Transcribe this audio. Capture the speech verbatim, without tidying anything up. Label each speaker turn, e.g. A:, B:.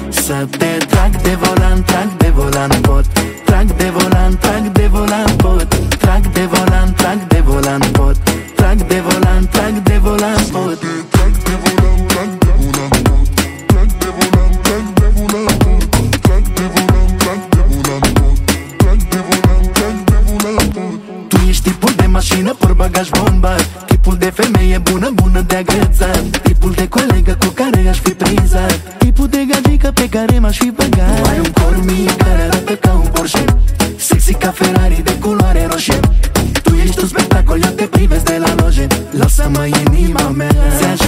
A: Să te trag de volan, trag de volan pot. Trag de volan, trag de volan pot. Trag de volan, trag de volan pot. Trag de volan, trag de volan pot.
B: Trag de volan, trag de volan pot. Trag de volan, trag de volan pot. Trag de volan, trag de volan pot. Trag de volan, trag de volan pot.
A: Tu ești tipul de mașină, portbagaj bombar. Tipul de femeie bună, bună de agățat. Tipul de colegă cu care aș fi prizat. Tipul de gagică pe care m-aș fi băgat. Tu ai un corp mic care arată ca un Porsche, sexy ca Ferrari de culoare roșie. Tu ești un spectacol, eu te privesc de la loje. Lasă-mă inima mea, ți-aș